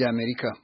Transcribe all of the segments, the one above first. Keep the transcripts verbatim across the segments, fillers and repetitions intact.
ry'Amerika.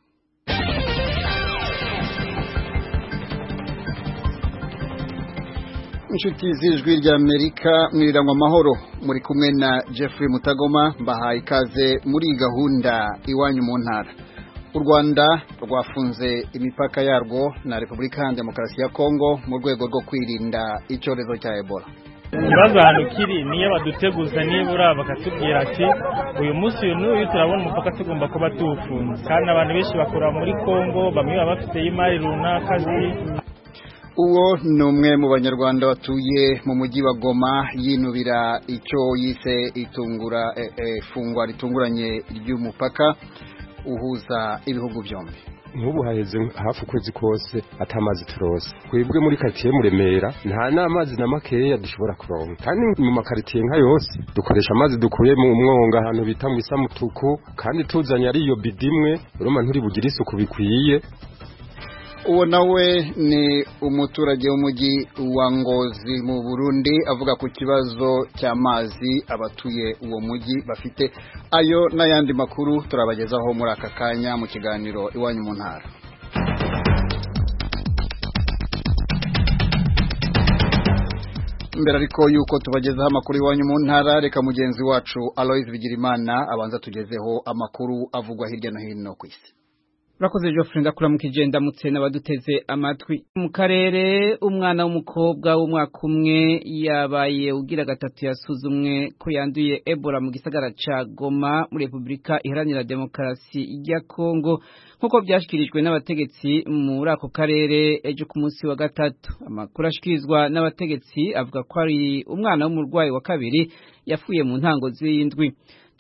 Inshuti z'ijwi ry'Amerika mwirangwa amahoro, muri kumwe na Jeffrey Mutagoma, mbahaye ikaze muri gahunda iwanyu mu ntara. U Rwanda rwafunze imipaka yarwo na Repubulika ya Demokarasi ya Kongo mu rwego rwo kwirinda icyorezo cya Ebola. Ikibazo hano kiri niyo baduteguza nibura bakatubwira ati uyu munsi uyu n'uyu turabona umupaka tugomba kuba tuwufunze, kandi abantu benshi bakora muri Kongo, bamwe baba bafite imari runaka ziri. Uwo ni umwe mu banyarwanda batuye mu mujyi wa Goma yinubira icyo yise itungura ifungwa e, e, ritunguranye ry'umupaka uhuza ibihugu byombi. Nk'ubu haheze hafi ukwezi kose atamazi turose. Kwebwe muri quartier Muremera nta n'amazi na makeya dushobora kuronka, kandi mu makaritiye nka yose dukoresha amazi dukuye mu mwonga ahantu bita mu Isamutuku, kandi tuzanye ari iyo bidimwe urumva nturi bugire isuku bikwiye. Uwo nawe ni umuturage w'umujyi wa Ngozi mu Burundi avuga ku kibazo cy'amazi abatuye uwo mujyi bafite. Ayo n'ayandi makuru turabagezaho muri aka kanya mu kiganiro iwanyu mu ntara. Mbere ariko yuko tubagezaho amakuru iwanyu mu ntara, reka mugenzi wacu Aloys Bigirimana abanza tugezeho amakuru avugwa hirya no hino ku isi. Urakoze Geoffrey, ndakura mu kijenda mutse n'abaduteze amatwi. Mu karere umwana w'umukobwa w'umwaka umwe yabaye ugira gatatu yasuzumwe ko yanduye Ebola mu gisagara ca Goma muri Repubulika Iharanira Demokarasi ya Kongo, nkuko byashikirijwe n'abategetsi muri ako karere ejo ku munsi wa gatatu. Amakuru ashikirizwa n'abategetsi avuga ko ari umwana w'umurwayi wa kabiri yafuye mu ntango z'indwi.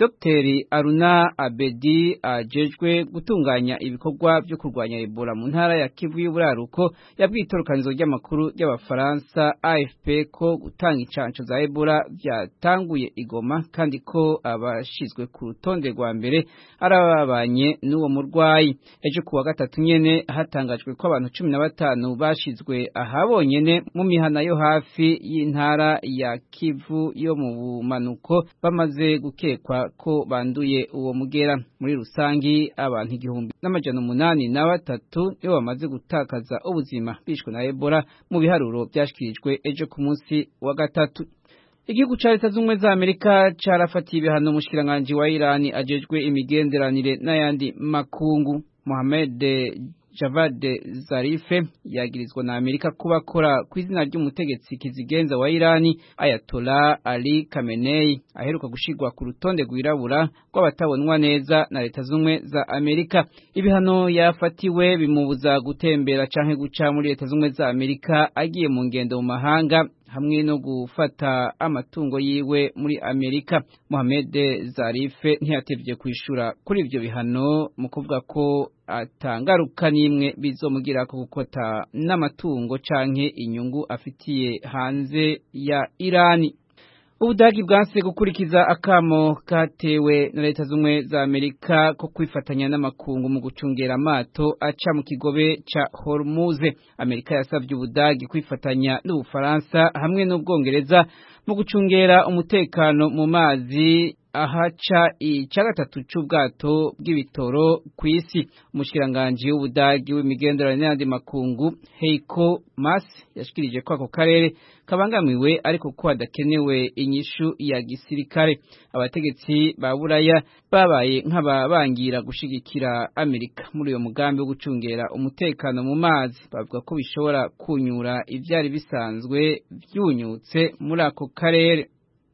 Dr Aruna Abedi ajejwe gutunganya ibikorwa byo kurwanya Ebola mu ntara ya Kivu y'Uburaruko yabwiye itorokanizo ry'amakuru y'Abafaransa A F P ko gutanga icanco za Ebola byatanguye igoma, kandi ko abashizwe ku rutonde rwa mbere arababanye n'uwo murwayi. Ejo kuwa gatatu nyene hatangajwe ko abantu cumi na batanu bashizwe ahabonyene mu mihana yo hafi y'intara ya Kivu yo mu bumanuko bamaze gukekwa ko banduye uwo mugera. Muri rusangi abantu igihumbi n'amajana umunani na batatu nibo bamaze gutakaza ubuzima bishwe na Ebola mu biharuro byashikirijwe ejo ku munsi wa gatatu. Igihugu ca Leta z'Ubumwe za Amerika carafatiye ibihano umushikiranganji wa Iran ajejwe imigenderanire n'ayandi makungu. Mohamed Javad Zarife yagirizwa na Amerika kuba akora ku izina ry'umutegetsi kizigenza wa Irani Ayatollah Ali Khamenei aheruka gushigwa ku rutonde rwirabura rw'abatabonwa neza na Leta z'Ubumwe za Amerika. Ibihano yafatiwe bimubuza gutembera canke guca muri Leta z'Ubumwe za Amerika agiye mu ngendo mu mahanga, hamwe no gufata amatungo yiwe muri Amerika. Mohamed Zarife ntiyatevye kwishura kuri ivyo bihano mu kuvuga ko atangaruka nimwe bizomugira ko gukota n'amatungo canke inyungu afitiye hanze ya Irani. Ubudagi bwanse gukurikiza akamo katewe na Leta z'Ubumwe za Amerika ko kwifatanya n'amakungu mu gucungera amato aca mu kigobe ca Hormuz. Amerika yasavye Ubudagi kwifatanya n'Ubufaransa hamwe n'Ubwongereza mu gucungera umutekano mu mazi ahaca ica gatatu c'ubwato bw'ibitoro kw'isi. Umushikiranganji w'Ubudagi w'imigenderanire n'andi makungu Heiko Maas yashikirije ko ako karere kabangamiwe ariko ko hadakenewe inyishu ya gisirikare. Abategetsi ba Buraya babaye nk'ababangira gushigikira Amerika muri uyo mugambi wo gucungera umutekano mu mazi, bavuga ko bishobora kunyura ivyari bisanzwe vyunyutse muri ako karere.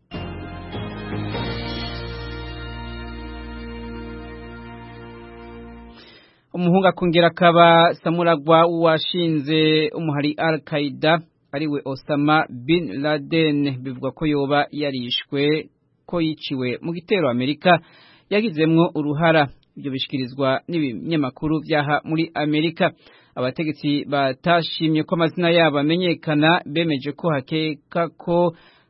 Umuhunga kongera kaba samuragwa washinze umuhari Al-Qaeda ariwe Osama bin Laden bivugwa ko yoba yarishwe ko yiciwe mu gitero Amerika yagizemwo uruhara. Ibyo bishikirizwa n'ibinyamakuru vyaha muri Amerika. Abategetsi batashimye ko amazina yabo amenyekana bemeje ko hakeka ko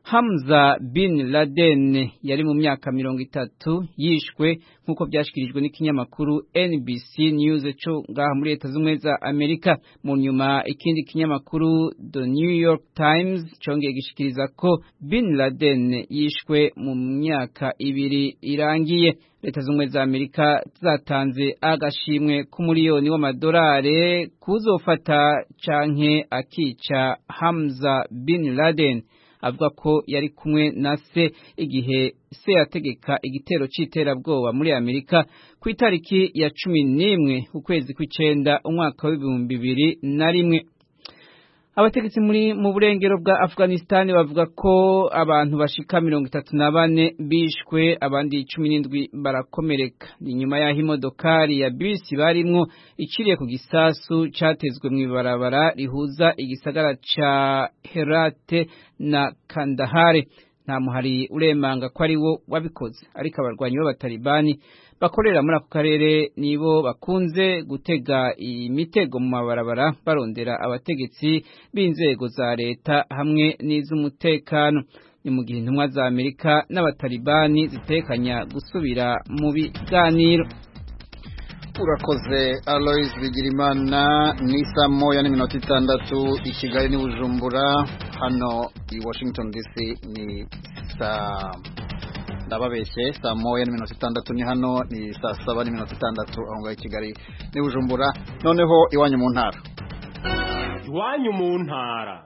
Hamza bin Laden yari mu myaka mirongo itatu yishwe nk'uko byashikirijwe n'ikinyamakuru N B C News cyo ngaha muri Leta Zunze za Amerika. Mu nyuma ikindi kinyamakuru The New York Times cyongeye gishikiriza ko bin Laden yishwe mu myaka ibiri irangiye. Leta Zunze za Amerika zatanze agashimwe ku miliyoni w'amadolari kuzofata canke akica Hamza bin Laden, avuga ko yari kumwe na se igihe se yategeka igitero c'iterabwoba muri Amerika ku itariki ya cumi n'imwe ukwezi kw'icenda umwaka w'ibihumbi bibiri na rimwe. Abategetsi muri mu burengero bwa Afghanistan bavuga ko abantu bashika mirongo itatu na bane bishwe abandi cumi n'indwi barakomereka. Ni nyuma ya imodokari ya bisi barimwo iciriye ku gisasu catezwe mu ibarabara rihuza igisagara ca Herat na Kandahar. Nta muhari uremanga ko ari wo wabikoze, ariko abarwanyi b'abatalibani bakorera muri ako karere nibo bakunze gutega imitego mu mabarabara barondera abategetsi b'inzego za leta hamwe n'iz'umutekano. Ni mu gihe intumwa za Amerika n'abatalibani zitekanya gusubira mu biganiro. Urakoze Alois Bigirimana. Ni saa moya n'iminota itandatu i Kigali ni Bujumbura, hano i Washington D C ni saa ndababeshye saa moya n'iminota itandatu ni hano, ni saa saba n'iminota itandatu aho ngaho i Kigali ni Bujumbura. Noneho iwanyu mu ntara. Iwanyu mu ntara.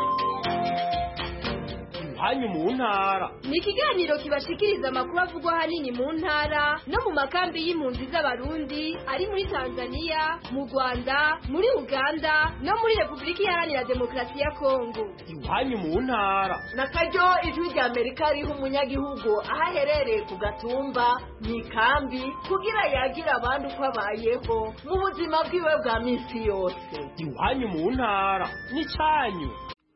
Iwanyu mu ntara ni ikiganiro kibashikiriza amakuru avugwa hanini mu ntara no mu makambi y'impunzi z'abarundi ari muri Tanzania, mu Rwanda, muri Uganda no muri Republika Iharanira Demokarasi ya Kongo. Iwanyu mu ntara nakaryo ijwi rya Amerika riha umunyagihugu aho aherereye ku gatumba mu ikambi kugira yagira abandi uko abayeho mu buzima bwiwe bwa minsi yose. Iwanyu mu ntara ni cyanyu.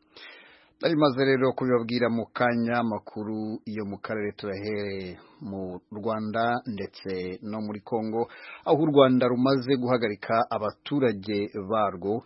Narimaze rero kubibabwira mu kanya makuru iyo mu karere turahere mu Rwanda ndetse no muri Kongo, aho u Rwanda rumaze guhagarika abaturage barwo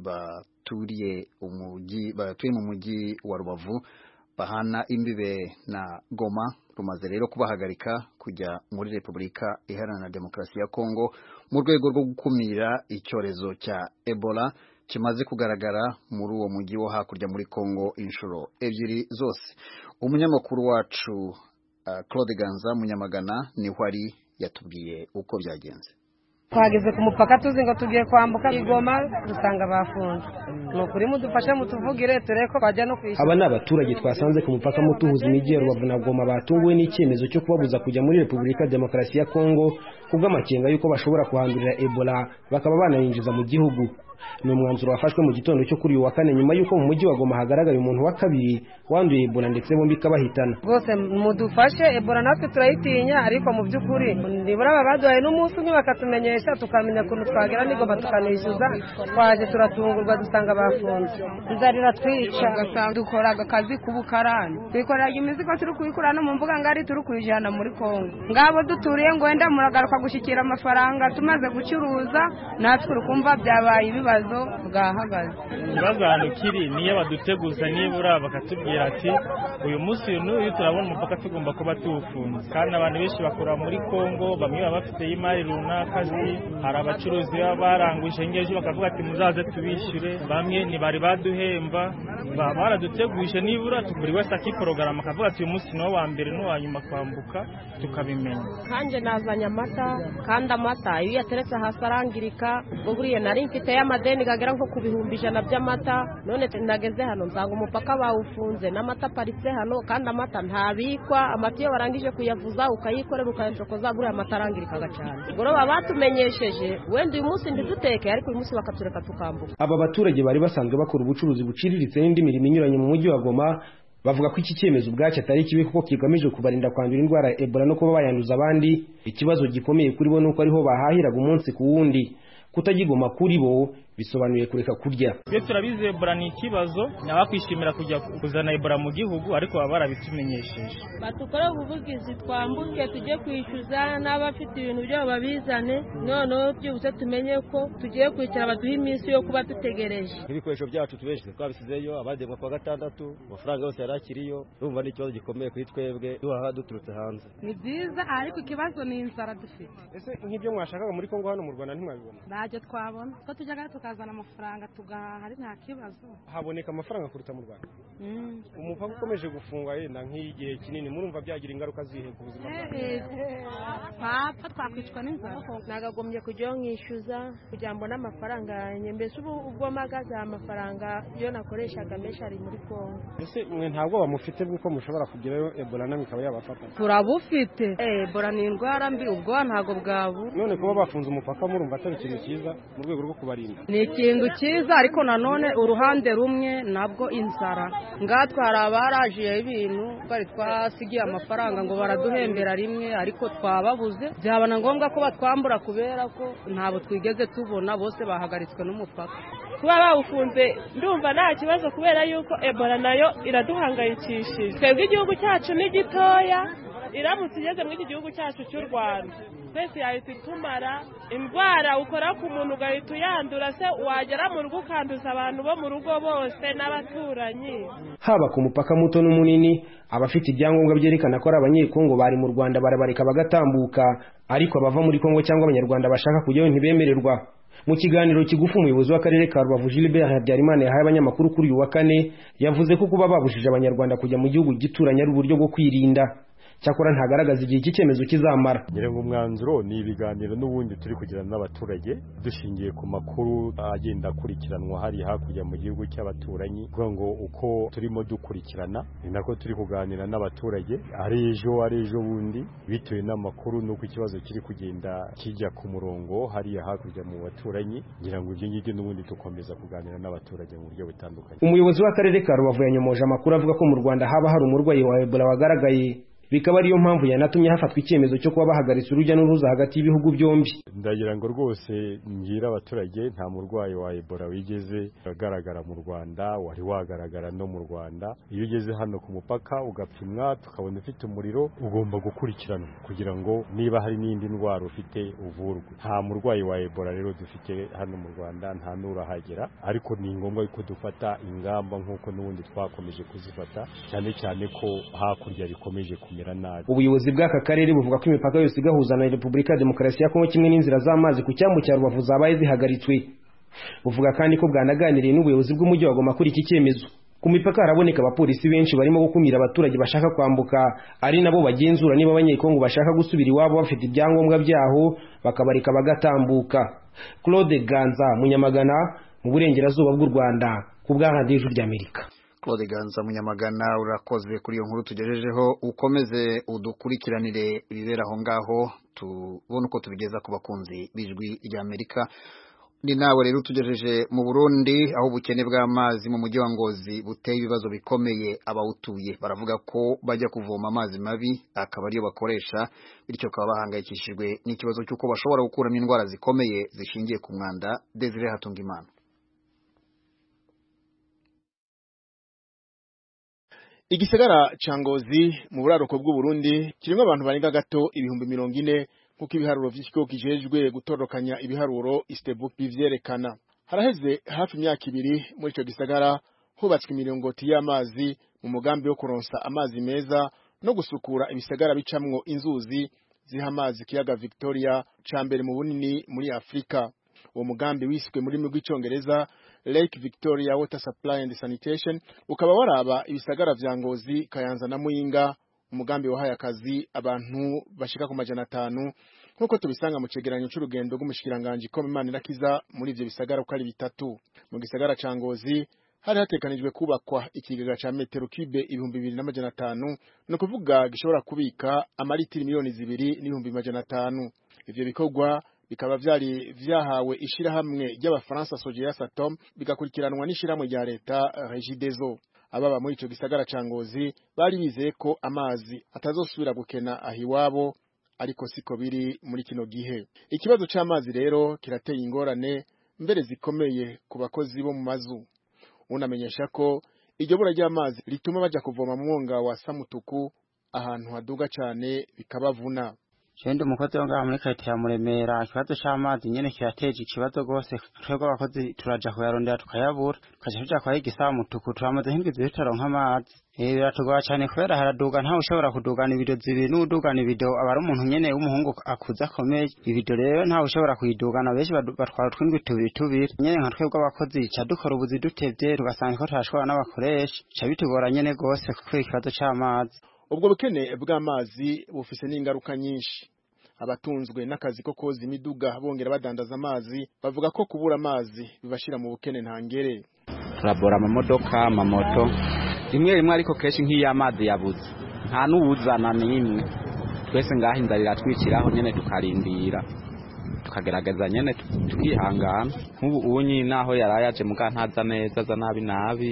baturiye umujyi batuye mu mujyi wa Rubavu bahana imbibe na Goma. Rumaze rero kubahagarika kujya muri Republika Iharanira Demokarasi ya Kongo mu rwego rwo gukumira icyorezo cya Ebola kimaze kugaragara muri uwo mujyi wo hakurya muri Kongo inshuro ebyiri zose. Umunyamakuru wacu uh, Claude Ganza Munyamagana niho ari yatubwiye uko byagenze. Twageze ku mupaka tuzi ngo tugiye kwambuka Igoma dusanga bafunze. Nukuri mudufashe mutuvugire tureko bajya no kwishyura. Aba n'abaturage twasanze ku mupaka mutuhuza imijyi ya Rubavu na Goma batunguwe n'icyemezo cyo kubabuza kujya muri Republika Demokarasi ya Kongo kubw'amakenga yuko bashobora kuhandurira Ebola bakaba banayinjiza mu gihugu. Ni umwanzuro wafashwe mu gitondo cyo kuri uyu wa kane nyuma yuko mu mujyi wa Goma hagaragaye umuntu wa kabiri wanduye Ebola ndetse bombi kabahitana. Bose mudufashe Ebola natwe turayitinya, ariko mu by'ukuri ndibura babaduhaye n'umunsi umwe bakatumenyesha tukamenya kuntu twagera n'Igoma tukanishyuza. Twaje turatungurwa dusanga bafunze. Nzarira twica gasanga dukoraga akazi kubukarani twikoraga imizigo turi kuyikura no mu mbuga ngari turi kuyijana muri Kongo. Ngabo duturiye ngo wenda muragaruka gushikira amafaranga tumaze gucuruza natwe urukumva byabaye ibibazo bwahagaze. Bazana kiri niyo baduteguza nibura bakatubwira ati uyu munsi n'uyu turabona umupaka tugomba kuba tufunze, kandi abantu benshi bakora muri Kongo bamwe baba bafite imari runaka, hari abacuruzi baranguje ngeje bakavuga ati muzaze tubishyure, bamwe ni bari baduhemba baraduteguje nibura tuguri wese akiporogaramu akavuga ati uyu munsi no wa mbere no wa nyuma kwambuka tukabimenya. Kanje nazanya amata kandi amata iyo yateretse hasi arangirika, buriye nari mfite y'amadeni gagera nko ku bihumbi ijana by'amata, none nageze hano nsanga umupaka bawufunze n'amata paritse hano kandi amata ntabikwa. Amata iyo warangije kuyavuza ukayikorera ukayacokoza buriya amata arangirikaga cyane. Ubwo baba batumenyesheje wenda uyu munsi ndiduteke, ariko uyu munsi bakatureka tukambuka. Aba baturage bari basanzwe bakora ubucuruzi buciriritse n'indi mirimo inyuranye mu mujyi wa Goma bavuga ko iki cyemezo ubwacyo atari kibi kuko kigamije kubarinda kwandura indwara ya Ebola no kuba bayanduza abandi. Ikibazo gikomeye kuri bo nuko ariho bahahiraga umunsi ku wundi. Kutagigoma kuri bo bisobanuye kureka kurya. Iyo turabize Ebola ni ikibazo nabakwishimira kujya kuzana Ebola mu gihugu ariko baba barabitumenyesheje. Batukore ubuvugizi twambuke tujye kwishyuza n'abafite ibintu byo babizane noneho byose tumenye ko tugiye kwicara baduha iminsi yo kuba dutegereje. Ibikoresho byacu tubeshe twabisizeyo abademwa kwa gatandatu amafaranga yose yarakiriyo urumva ni ikibazo gikomeye kuri twebwe duhaha duturutse hanze. Ni byiza ariko ikibazo ni inzara dufite. Ese nk'ibyo mwashakaga muri Kongo hano mu Rwanda ntimwabibona? Ntacyo twabona ko tujyaga tukazana amafaranga tugahaha ari nta kibazo. Haboneka amafaranga kuruta mu Rwanda. Mm. Umupaka ukomeje gufungwa yenda nk'igihe kinini murumva byagira ingaruka zihe ku buzima bwawe? Papa twakwicwa n'inzara. Nagagombye kujya nkishyuza kugira ngo n'amafaranga yanjye mbese ubu ubwo magaze amafaranga yo nakoreshaga menshi ari muri Kongo. Ese mwe ntabwo bamufite bw'uko mushobora kugerayo Ebola namwe ikaba yabafata? Turabufite. Eh Ebola ni indwara mbi ubwo ntago bwabu. None kuba bafunze umupaka murumva atari ikintu cyiza mu rwego rwo kubarinda? Ni ikintu cyiza ariko nanone uruhande rumwe nabwo inzara. Ngatwara abarajiye ibintu bari twasigiye amafaranga ngo baraduhembera rimwe ariko twababuze byabana ngombwa ko batwambura kubera ko ntabo twigeze tubona bose bahagaritswe n'umupaka. Kuba bawufunze ndumva nta kibazo kubera yuko Ebola nayo iraduhangayikishije. Twebwe igihugu cyacu ni gitoya iramutse igeze muri iki gihugu cyacu cy'u Rwanda twese yahita itumara indwara ukora ku muntu ugahita uyandura se wagera mu rugo ukanduza abantu bo mu rugo bose n'abaturanyi. Haba ku mupaka muto n'umunini abafite ibyangombwa byerekana ko ari abanyekongo bari mu Rwanda barabareka bagatambuka ariko abava muri Kongo cyangwa abanyarwanda bashaka kujyayo ntibemererwa. Mu kiganiro kigufu umuyobozi w'akarere ka Rubavu Gilbert Habyarimana yahaye abanyamakuru kuri uyu wa kane yavuze ko kuba babujije abanyarwanda kujya mu gihugu gituranye ari uburyo bwo kwirinda. Cyakora ntagaragaza igihe cy'icyemezo kizamara. Nyirengo umwanzuro ni ibiganiro n'ubundi turi kugirana n'abaturage dushingiye ku makuru agenda akurikiranwa hari hakurya mu gihugu cy'abaturanyi kugira ngo uko turimo dukurikirana ni nako turi kuganira n'abaturage ari ejo ari ejo bundi bitewe n'amakuru nuko ikibazo kiri kugenda kijya ku murongo hari hakurya mu baturanyi ngira ngo ibyo ngibyo n'ubundi tukomeza kuganira n'abaturage mu buryo butandukanye. Umuyobozi w'akarere ka Rubavu yanyomoje amakuru avuga ko mu Rwanda haba hari umurwayi wa Ebola wagaragaye bikaba ariyo mpamvu yanatumye hafatwa icyemezo cyo kuba bahagaritse urujya n'uruza hagati y'ibihugu byombi. Ndagira ngo rwose ngira abaturage nta murwayi wa Ebola wigeze agaragara mu Rwanda wari wagaragara no mu Rwanda. Iyo ugeze hano ku mupaka ugapimwa tukabona ufite umuriro ugomba gukurikiranwa kugira ngo niba hari n'indi ndwara ufite uvurwe. Nta murwayi wa Ebola rero dufite hano mu Rwanda nta nurahagera ariko ni ngombwa ko dufata ingamba nk'uko n'ubundi twakomeje kuzifata cyane cyane ko hakurya bikomeje kumera. Ubuyobozi bw'aka karere buvuga ko imipaka yose igahuza na Repubulika ya Demokarasi ya Kongo kimwe n'inzira z'amazi ku cyambu cya Rubavu zabaye zihagaritswe. Buvuga kandi ko bwanaganiriye n'ubuyobozi bw'umujyi wa Goma kuri iki cyemezo. Ku mipaka haraboneka abapolisi benshi barimo gukumira abaturage bashaka kwambuka ari nabo bagenzura niba abanyekongo bashaka gusubira iwabo bafite ibyangombwa byaho bakabarika bagatambuka. Claude Ganza Munyamagana mu burengerazuba bw'u Rwanda ku bwa Radio y'Amerika. Claude Ganza Munyamagana urakoze kuri iyo nkuru tugejejeho ukomeze udukurikiranire ibibera aho ngaho tubone uko tubigeza ku bakunzi b'ijwi ry'Amerika. Ni nawe rero tugejeje mu Burundi aho ubukene bw'amazi mu mujyi wa Ngozi buteye ibibazo bikomeye abawutuye baravuga ko bajya kuvoma amazi mabi akaba ariyo bakoresha bityo bakaba bahangayikishijwe n'ikibazo cy'uko bashobora gukuramo indwara zikomeye zishingiye ku mwanda. Desire Hatungimana. Igisagara ca Ngozi mu buraruko bw'u Burundi kirimo abantu barenga gato ibihumbi mirongo ine kuko ibiharuro vy'ikigo kijejwe gutorokanya ibiharuro Istebu bivyerekana. Haraheze hafi imyaka ibiri muri ico gisagara hubatswe imiringoti y'amazi mu mugambi wo kuronsa amazi meza no gusukura ibisagara bicamwo inzuzi ziha amazi kiyaga Victoria ca mbere mu bunini muri Afrika. Uwo mugambi wiswe muri mu rw'icongereza Lake Victoria Water Supply and Sanitation ukaba waraba ibisagara vya Ngozi, Kayanza na Muyinga. Umugambi wahaye akazi abantu bashika ku majana atanu nkuko tubisanga mu cegeranyo c'urugendo rw'umushikiranganje ko Imana irakiza muri ivyo bisagara uko ari bitatu. Mu gisagara ca Ngozi hari hatekanijwe kubakwa ikigega ca metero cube ibihumbi bibiri n'amajana atanu no kuvuga gishobora kubika amaritiri miliyoni zibiri n'ibihumbi majana atanu. Ivyo bikorwa bikaba vyari vyahawe ishirahamwe ry'abafaransa Sogea Satom bigakurikiranwa n'ishirahamwe rya leta Regideso. Ababa muri ico gisagara ca Ngozi bari bizeye ko amazi atazosubira gukena ahiwabo ariko siko biri muri kino gihe. Ikibazo c'amazi rero kirateye ingorane mbere zikomeye ku bakozi bo mu mazu. Unamenyesha ko iryo bura ry'amazi rituma baja kuvoma mu mwonga wa Samutuku ahantu haduga cyane bikabavuna. Shende umukozi wo ngaha muri karite ya Muremera ikibazo c'amazi nyene kirateje ikibazo gose twebwe abakozi turaja kuyarondera tukayabura tukaja tuja kwa Gisamutuku turamaze hindwi zitaronka amazi. Eh biratugora cyane kubera haraduga ntawe ushobora kudugana ibido zibiri n'udugana ibido abari umuntu nyene w'umuhungu akuza akomeye ibido rero ntawe ushobora kuyidugana benshi batwara twindwi tubiri tubiri nyene nka twebwe abakozi ca dukora ubuzi dutevye tugasanga ko turashobora n'abakoresha ca bitugora nyene gose kuko ikibazo c'amazi. Ubwo bukene bw'amazi bufise n'ingaruka nyinshi. Abatunzwe n'akazi ko koza imiduga bongera badandaza amazi bavuga ko kubura amazi bibashira mu bukene ntangere. Turabora amamodoka amamoto rimwe rimwe ariko keshi nk'iyo amazi yabuze nta n'uwuzana n'imwe twese ngaho inzarira twiciraho nyene tukarindira tukagerageza nyene tukihangana. Nk'ubu unyi naho yarayaje muga ntaza neza za nabi nabi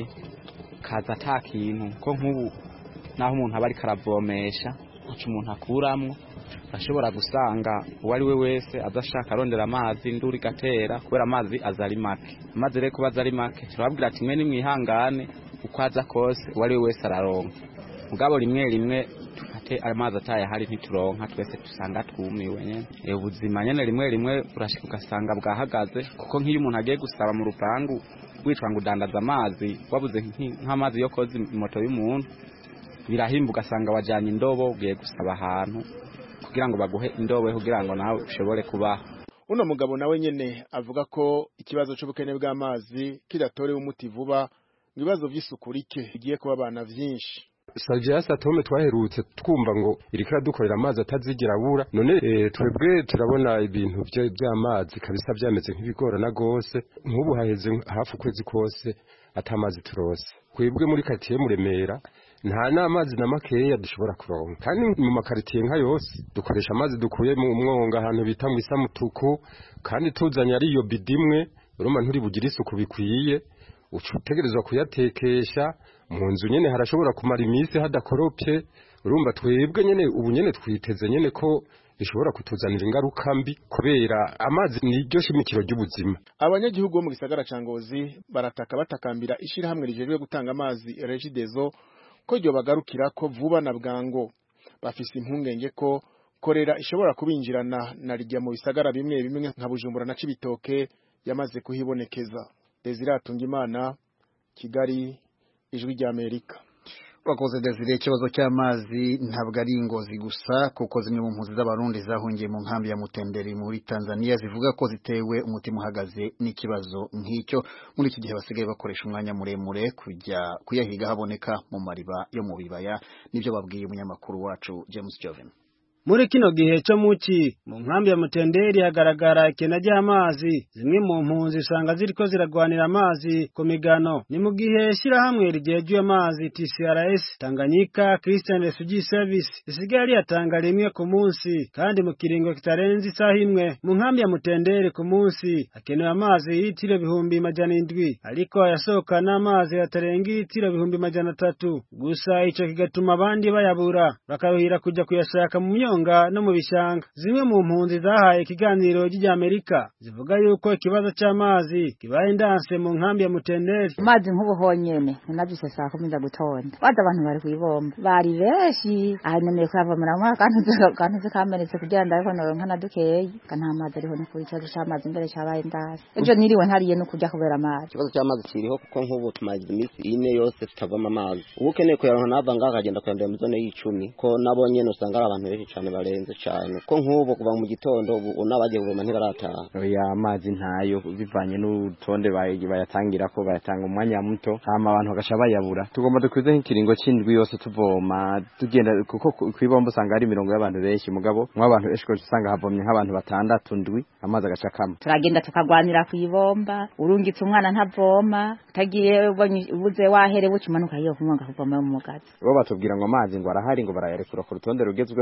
kaza ata kintu ko nk'ubu naho umuntu aba ari karavomesha aca umuntu akuramwo ashobora gusanga uwo ari we wese adashaka arondera amazi nduri gatera kubera amazi azari make. Amazi rero kuba azari make turababwira ati mwe nimwihangane uko aza kose uwo ari we wese araronka mugabo rimwe rimwe tufate amazi ataye hari ntituronka twese tusanga twumiwe nyene. E ubuzima nyene rimwe rimwe urashika ugasanga bwahagaze kuko nk'iyo umuntu agiye gusaba mu rupangu witwa ngo udandaza amazi wabuze nk'amazi yo koza moto y'umuntu birahimba ugasanga wajanye indobo ugiye gusaba ahantu kugira ngo baguhe indobo kugira ngo nawe ushobore kubaho. Uno mugabo nawe nyene avuga ko ikibazo c'ubukene bw'amazi kidatorewe umuti vuba ngo ibibazo vy'isuku rike bigiye kuba abana vyinshi. Salvias Atome twaherutse twumva ngo irikira dukorera amazi atazigira bura none e, twebwe turabona ibintu by'amazi kabisa byameze nk'ibigorana gose nk'ubu haheze hafu kwezi kose atamazi turose. Kwebwe muri katiye Muremera nta n'amazi na makeya dushobora kuronka kandi mu makaritiye nka yose dukoresha amazi dukuye mu mwonga ahantu bita mu Isamutuku kandi tuzanya ari iyo bidimwe urumva nturi bugira isuku bikwiye utegerezwa kuyatekesha mu nzu nyene harashobora kumara iminsi hadakoropye urumva twebwe nyene ubu nyene twiteze nyene ko bishobora kutuzanira ingaruka mbi kubera amazi niryo shimikiro ry'ubuzima. Abanyagihugu bo mu gisagara ca Ngozi barataka batakambira ishira hamwe rijejwe gutanga amazi Regideso ko ryo bagarukira ko vuba na bwango. Bafise impungenge ko korera ishobora kubinjirana na rijya mu bisagara bimwe bimwe nka Bujumbura na Cibitoke yamaze kuhibonekeza. Desire Atungimana, Kigali, Ijwi rya Amerika. Wakoze Desire, ikibazo cy'amazi ntabwo ari Ngozi gusa kuko zimwe mu mpunzi z'abarundi zahungiye mu nkambi ya Mutenderi muri Tanzania zivuga ko zitewe umutima uhagaze n'ikibazo nk'icyo muri iki gihe basigaye bakoresha umwanya muremure kujya kuyahiga haboneka mu mariba yo mu bibaya. Nibyo babwiye umunyamakuru wacu James Joven. Muri kino gihe cyo muki mu nkambi ya Mutenderi hagaragara ikena ry'amazi zimwe mu mpunzi usanga ziriko ziragwanira amazi ku migano. Ni mu gihe shira hamwe rigeje amazi T C R S Tanganyika Christian Refugee Service isigaye yatanga rimwe ku munsi kandi mu kiringo kitarenze isaha imwe. Mu nkambi ya Mutenderi ku munsi hakenewe amazi y'itiro bihumbi majana indwi ariko yasohoka n'amazi yatarenga itiro bihumbi majana atatu gusa ico kigatuma abandi bayabura bakaruhira kujya kuyashaka mu nga no mu bishanga. Zimwe mu mpunzi zahaye ikiganiro ry'Amerika zivuga yuko ikibazo cy'amazi kibaye indanse mu nkambi ya Mutenderi. Amazi nk'ubu honyene ninabyise saa kumi za gutonda baza abantu bari kwibomba bari benshi ahanemeye kuyavomera mu kantu kantu kamenetse kugira ndabiko naronka na dukeye kana amazi ariho no kuri ikibazo cy'amazi imbere cyabaye indanse. Ejo niriwe ntariye no kujya kubera amazi. Ikibazo cy'amazi kiriho kuko nk'ubu tumaze iminsi ine yose tutavoma amazi. Ubu ukeneye kuyaronka nava ngaha akagenda kuyandera mu zone y'icumi ko nabonye no usanga ari abantu benshi cyane barenze cyane ko nk'ubu kuva mu gitondo ubu nabagiye kuvoma ntibarataha. Oya amazi ntayo bivanye n'utonde bayatangira ko bayatanga umwanya muto hama abantu bagasha bayabura. Tugomba dukwize nk'ikiringo c'indwi yose tuvoma tugenda kuko kwibomba usanga ari mirongo y'abantu benshi mugabo mw'abantu eshiko usanga havomye nk'abantu batandatu ndwi amazi agaca kama. Turagenda tukagwanira kwibomba urungitse umwana ntavoma utagiye ubuze wahere bukimanuka iyo kumwanga kuvoma mu mugazi. Bo batubwira ngo amazi ngo arahari ngo barayarekura ku rutonde rugezweho mugabo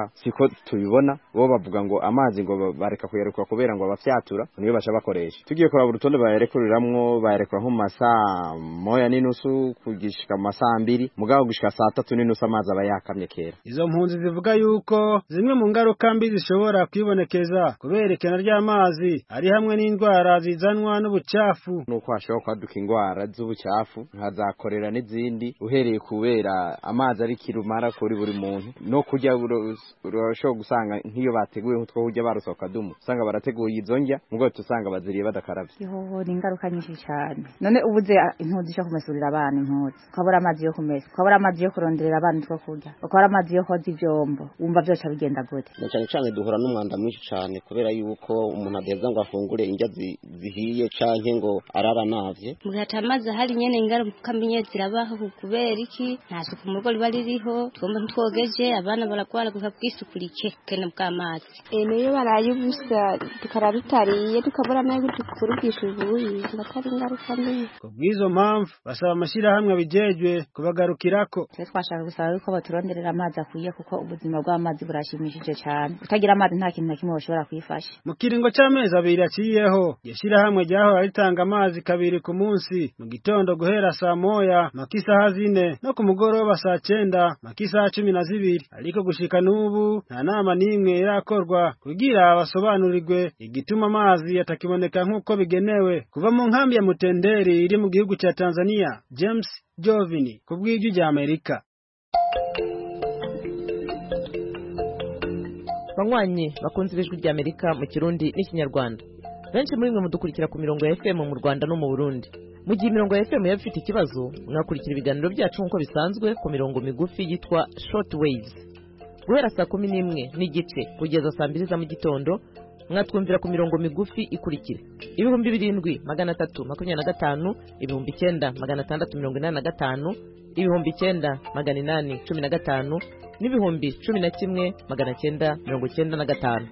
siko tubibona bo bavuga ngo amazi ngo bareka kuyarekura kubera ngo abafyatura niyo baca bakoresha tugiye kuraba urutonde bayarekuriramwo bayarekura nko masaa moya n'inusu kugishika masaa mbiri mugabo gushika saa tatu n'inusu amazi aba yakamye kera. Izo mpunzi zivuga yuko zimwe mu ngaruka mbi zishobora kwibonekeza kubera ikena ry'amazi ari hamwe n'indwara zizanwa n'ubucafu nuko hashobora kwaduka indwara z'ubucafu nkazakorera n'izindi uhereye kubera amazi ari kirumara kuri buri muntu no kurya urashobora gusanga nk'iyo bateguye nk'utwo kurya barusoka dumu usanga barateguye izo ndya mugabo tusanga baziriye badakaravye. Yoho ni ingaruka nyinshi cyane none ubuze impunzi cyo kumesurira abana impunzi ukabura amazi yo kumesa ukabura amazi yo kuronderera abana two kurya ukabura amazi yo koza ivyombo wumva byose bigenda gute. Cyane cyane duhura n'umwanda mwinshi cyane kubera yuko umuntu adeza ngo afungure indya zihiye canke ngo arara navye mugata amazi hari nyene ingaruka mbi zirabaho kubera iki nta suku mu rugo riba ririho twumva ntwogeje abana barakora gusa kwisukurike kene bw'amazi niyo baraye ubusa tukarabitariye tukabura nayo tukurugisha ubuyi batari ingaruka mbi. Kubwizo mpamvu basaba amashirahamwe bijejwe kubagarukirako. Twe twashaka gusaba yuko baturonderera amazi akwiye kuko ubuzima bw'amazi burashimishije cyane utagira amazi nta kintu na kimwe bashobora kwifasha. Mu kiringo c'amezi abiri aciyeho yashirahamwe ryahora ritanga amazi kabiri ku munsi mu gitondo guhera saa moya makisaha zine no ku mugoroba saa cenda makisaha cumi na zibiri ariko gushika n'ubu nta nama n'imwe irakorwa kugira basobanurirwe igituma amazi yatakiboneka nk'uko bigenewe kuva mu nkambi ya Mutenderi iri mu gihugu ca Tanzania. James Jovini kubw'ijwi rya Amerika. Banywanyi bakunze ijwi rya Amerika mu Kirundi n'Ikinyarwanda benshi muri mwe mudukurikira ku mirongo ya F M mu Rwanda no mu Burundi. Mu gihe imirongo ya F M yabifite ikibazo mwakurikira ibiganiro byacu nk'uko bisanzwe ku mirongo migufi yitwa short waves guhera saa kumi n'imwe n'igice kugeza saa mbiri za mu gitondo mwatwumvira ku mirongo migufi ikurikira ibihumbi birindwi magana atatu makumyabiri na gatanu ibihumbi icyenda magana atandatu mirongo inani na gatanu ibihumbi icyenda magana inani cumi na gatanu n'ibihumbi cumi na kimwe magana cyenda mirongo cyenda na gatanu.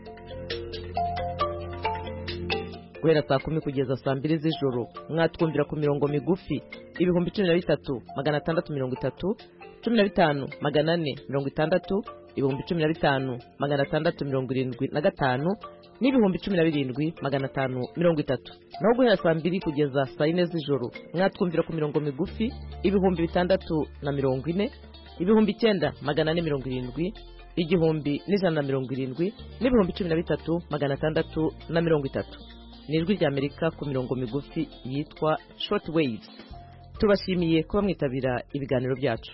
Guhera saa kumi kugeza saa mbiri z'ijoro mwatwumvira ku mirongo migufi ibihumbi cumi na bitatu magana atandatu mirongo itatu cumi na bitanu magana ane mirongo itandatu ibihumbi cumi na bitanu magana atandatu mirongo irindwi na gatanu n'ibihumbi cumi na birindwi magana atanu mirongo itatu. Naho guhera saa mbiri kugeza saa yine z'ijoro mwatwumvira ku mirongo migufi ibihumbi bitandatu na mirongo ine ibihumbi icyenda magana ane mirongo irindwi igihumbi n'ijana na mirongo irindwi n'ibihumbi cumi na bitatu magana atandatu na mirongo itatu. Ni ijwi rya Amerika ku mirongo migufi yitwa short waves. Tubashimiye kuba mwitabira ibiganiro byacu.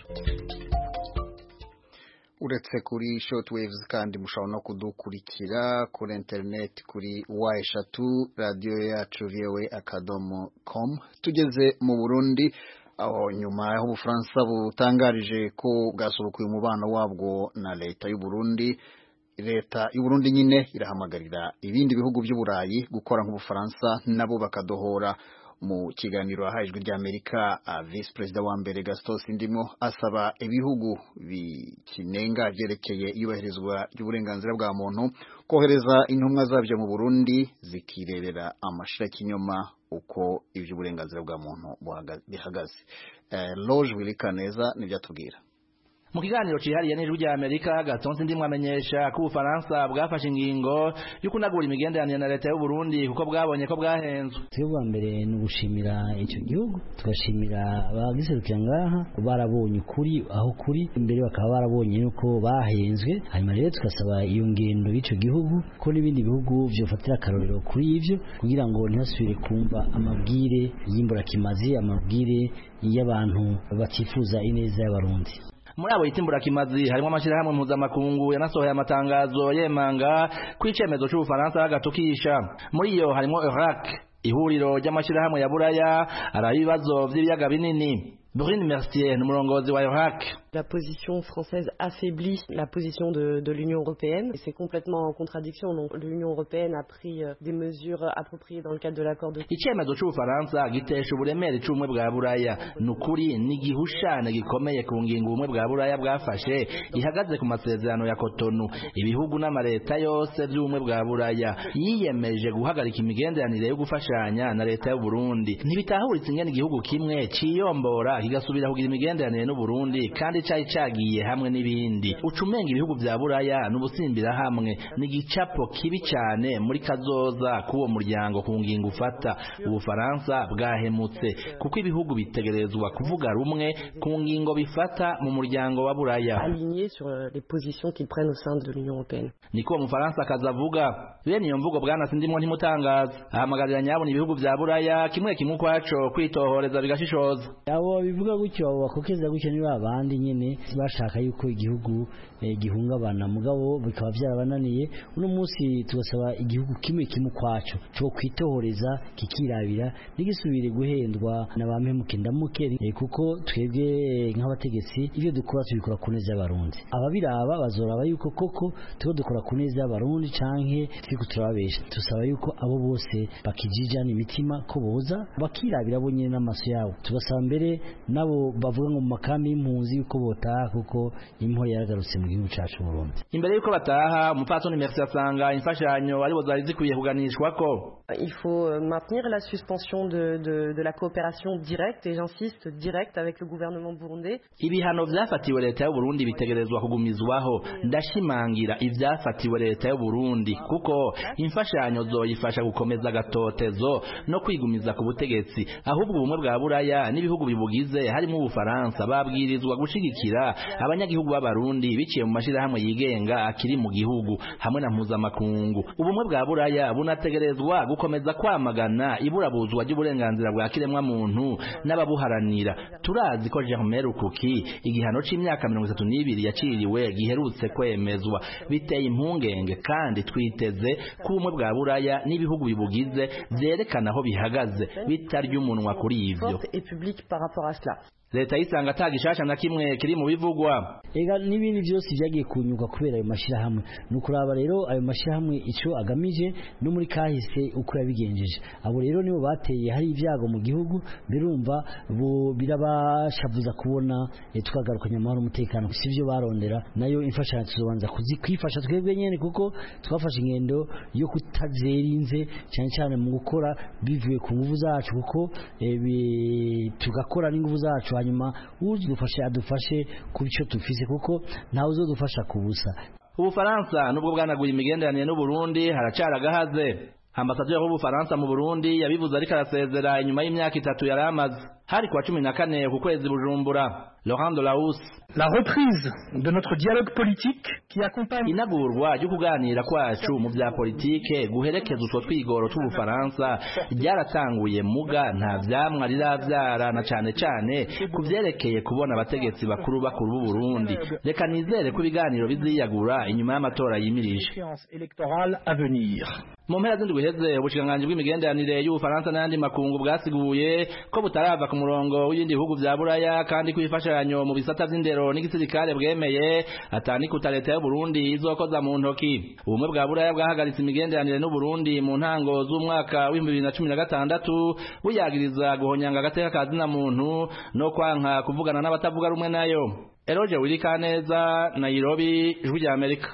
Uretse kuri short waves kandi mushobora no kudukurikira kuri internet kuri wa eshatu radio yacu v o a akadomo com. Tugeze mu Burundi aho nyuma y'aho Ubufaransa butangarije ko bwasubukuye umubano wabwo na leta y'u Burundi, leta y'u Burundi nyine irahamagarira ibindi bihugu by'Uburayi gukora nk'Ubufaransa nabo bakadohora. Mu kiganiro ahaye ijwi rya Amerika Vice President wa mbere Gaston Sindimo asaba ibihugu bikinenga byerekeye iyubahirizwa ry'uburenganzira bwa muntu kohereza intumwa zabyo mu Burundi zikirebera amashira kinyoma uko iby'uburenganzira bwa muntu bihagaze. eh, Loge Wilikaneza nibyo atubwira. Mu kiganiro cyihariye n'ijwi rya Amerika Gaston Sindimo amenyesha ko Ubufaransa bwafashe ingingo yo kunagura imigenderanire na leta y'u Burundi kuko bwabonye ko bwahenzwe. Twebwe mbere no gushimira icyo gihugu tugashimira abagiserukira ngaha barabonye kuri aho kuri imbere bakaba barabonye yuko bahenzwe, hanyuma rero tukasaba iyo ngendo y'icyo gihugu ko n'ibindi bihugu byofatira akarorero kuri ivyo kugira ngo ntihasubire kumva amabwire y'imburakimazi, amabwire y'abantu batifuza ineza y'abarundi. Muri abo yitimbura kimazi harimo amashirahamwe mpuzamakungu yanasohoye amatangazo yemanga ku icemezo cy'Ubufaransa hagatukisha. Muri iyo harimo Iraq, ihuriro ry'amashirahamwe ya Buraya arabibazo by'ibiyaga binini. Brune Mercier, umurongozi wa Iraq. La position française affaiblit la position de, de l'Union européenne et c'est complètement en contradiction. Donc l'Union européenne a pris euh, des mesures appropriées dans le cadre de l'accord de Icemezo cy'Ubufaransa gitesha uburemere cy'umwe bwa Buraya nukuri n'igihushane gikomeye ku ngingo umwe bwa Buraya bwafashe ihagaze ku masezerano ya Cotonou. Ibihugu n'amareta yose by'umwe bwa Buraya yiyemeje guhagarika imigenderanire yo gufashanya na leta y'u Burundi. Ntibitahuritse ingene igihugu kimwe ciyombora kigasubira kugira imigenderanire n'u Burundi kandi n'icayi cagiye hamwe n'ibindi ucumenga ibihugu vya buraya n'ubusimbira hamwe n'igicapo kibi cyane muri kazoza kuwo muryango ku ngingo ufata ubufaransa bwahemutse kuko ibihugu bitegerezwa kuvuga rumwe ku ngingo bifata mu muryango wa buraya aligné sur les positions qu'ils prennent au sein de l'Union européenne niko umufaransa kazavuga bene iyo mvugo bwana sindimwo ntimutangaza ahamagarira nyabona ibihugu vya buraya kimwe kimwe kwaco kwitohoreza bigashishoza abo bivuga gutyo abo bakokeza gutyo ni babandi nyene bashaka yuko igihugu eh, gihungabana mugabo bikaba byarabananiye uno munsi tugasaba igihugu kimwe kimwe kwaco cyo kwitohoreza kikirabira nigisubire guhendwa n'abampemuke ndamuke eh, kuko twebwe nk'abategetsi ivyo dukora tubikora ku neza y'abarundi ababiraba bazoraba yuko koko tuko dukora ku neza y'abarundi canke twiko turababesha tusaba yuko abo bose bakijijana imitima ko boza bakirabira bo nyene n'amaso yabo tubasaba mbere nabo bavuga ngo mu makambi y'impunzi yuko botaha kuko imporo yaragarutse mu gihugu cacu Burundi imbere yuko bataha umupfasoni Merci asanga imfashanyo ari bo zari zikwiye kuganishwa ko il faut maintenir la suspension de de de la coopération directe et j'insiste directe avec le gouvernement burundais ibihano vyafatiwe leta y'u Burundi bitegerezwa kugumizwaho ndashimangira ivyafatiwe leta y'u Burundi kuko imfashanyo zoyifasha gukomeza gatotezo no kwigumiza ku butegetsi ahubwo ubumwe bwa buraya n'ibihugu bibugize harimo ubufaransa babwirizwa gushigikira abanyagihugu b'abarundi biciye mu mashirahamwe yigenga akiri mu gihugu hamwe na mpuzamakungu ubumwe bwa buraya bunategerezwa gukomeza kwamagana iburabuzwa ry'uburenganzira bwa kiremwa muntu n'ababuharanira turazi ko Germain Rukuki igihano c'imyaka mirongo itatu n'ibiri yaciriwe giherutse kwemezwa biteye impungenge kandi twiteze ko ubumwe bwa buraya n'ibihugu bibugize vyerekana aho bihagaze bitarya umunwa kuri ivyo leta yisanga atagishasha na kimwe kiri mu bivugwa ega nibindi byose byagiye kunyuka kubera ayo mashirahamwe nukuraba rero ayo mashirahamwe ico agamije no muri kahise uko yabigenjeje abo rero nibo bateye hari ibyago mu gihugu birumva bo birabashavuza kubona e, tukagarukanya amahoro umutekano sivyo barondera nayo imfashanyo tuzobanza kuzikwifasha twebwe nyene kuko twafashe ingendo yo kutazerinze cyane cyane mu gukora bivuye ku nguvu zacu kuko e, tugakora n'inguvu zacu hanyuma uzudufashe adufashe ku bico tufise kuko ntawe uzodufasha kubusa ubufaransa nubwo bwanaguye imigenderanire n'u Burundi haracara gahaze ambasaderi w'ubufaransa mu Burundi yabivuze ariko arasezera inyuma y'imyaka itatu yaramaze hari kwa cumi na kane ku kwezi Bujumbura Laurent Delahousse la reprise de notre dialogue politique qui accompagne inagurwa ryo kuganira kwacu mu bya politike guherekeza utwo twigoro tw'ubufaransa ryaratanguye muga nta vyamwa riravyara na cane cane kuvyerekeye kubona abategetsi bakuru bakuru b'u Burundi reka nizere ko ibiganiro biziyagura inyuma y'amatora yimirije électorale à venir mu mpera z'indwi heze ubushikiranganji bw'imigenderanire y'ubufaransa n'andi makungu bwasiguye ko butarava ku murongo w'ibindi bihugu vya buraya kandi kwifashanyo mu bisata vy'indero n'igisirikare bwemeye atani kuta leta y'u Burundi izokoza mu ntoki ubumwe bwa buraya bwahagaritse imigenderanire n'u Burundi mu ntango z'umwaka wa bibiri na cumi na gatandatu buyagiriza guhonyanga agateka kazina muntu no kwanka kuvugana n'abatavuga rumwe nayo Eroje Wilikaneza Nairobi Ijwi rya Amerika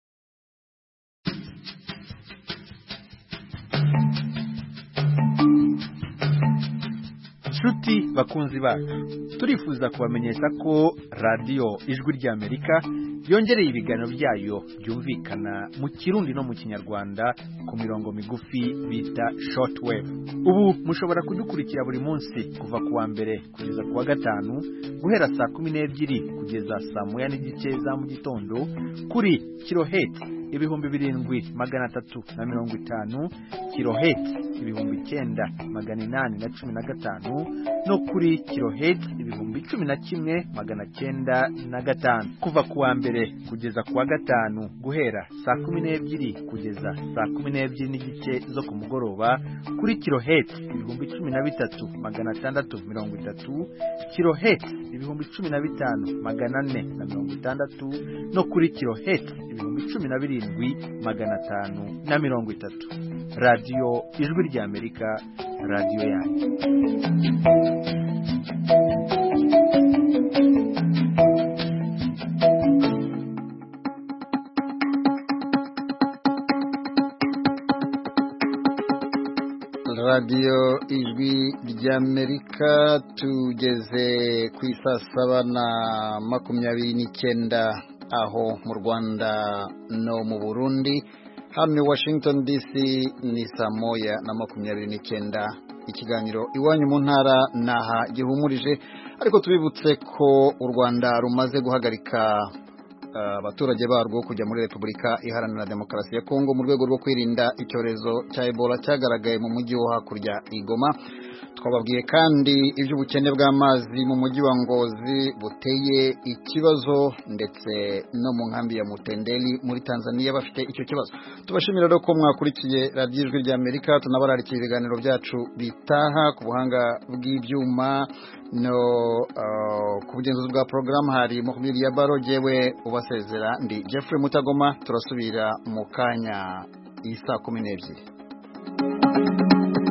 Nshuti bakunzi bacu turifuza kubamenyesha ko radio Ijwi rya Amerika yongereye ibiganiro byayo byumvikana mu Kirundi no mu Kinyarwanda ku mirongo migufi bita shortwave ubu mushobora kudukurikira buri munsi kuva kuwa mbere kugeza kuwa gatanu guhera saa kumi n'ebyiri kugeza saa moya n'igice za mu gitondo kuri kilohertz ibihumbi birindwi magana atatu na mirongo itanu kilohertz ibihumbi icyenda magana inani na cumi na gatanu no kuri kilohertz ibihumbi cumi na kimwe magana cyenda na gatanu kuva kuwa mbere kugeza kuwa gatanu guhera saa kumi n'ebyiri kugeza saa kumi n'ebyiri n'igice zo ku mugoroba kuri kilohertz ibihumbi cumi na bitatu magana atandatu mirongo itatu kilohertz ibihumbi cumi na bitanu magana ane na mirongo itandatu no kuri kilohertz ibihumbi cumi na birindwi magana atanu na mirongo itatu radio Ijwi rya Amerika radio yanyu radiyo ijwi ry'Amerika tugeze ku isaa saba na makumyabiri n'icyenda aho mu Rwanda no mu Burundi, hano Washington D C ni saa moya na makumyabiri n'icyenda. Ikiganiro iwanyu mu ntara naha gihumurije, ariko tubibutse ko u Rwanda rumaze guhagarika abaturage uh, barwo kujya muri Repubulika Iharanira Demokarasi ya Kongo mu rwego rwo kwirinda icyorezo cya Ebola cyagaragaye mu mujyi wo hakurya Igoma. Twababwiye kandi iby'ubukene bw'amazi mu mujyi wa Ngozi buteye ikibazo, ndetse no mu nkambi ya Mutendeli muri Tanzania bafite icyo kibazo. Tubashimira rero ko mwakurikiye radiyo ijwi ry'Amerika, tunabararikiye ibiganiro byacu bitaha ku buhanga bw'ibyuma no uh, ku bugenzuzi bwa porogaramu hari Mukbiri ya Baro, jewe ubasezera ndi Jeffrey Mutagoma. Turasubira mu kanya isa kumi n'ebyiri.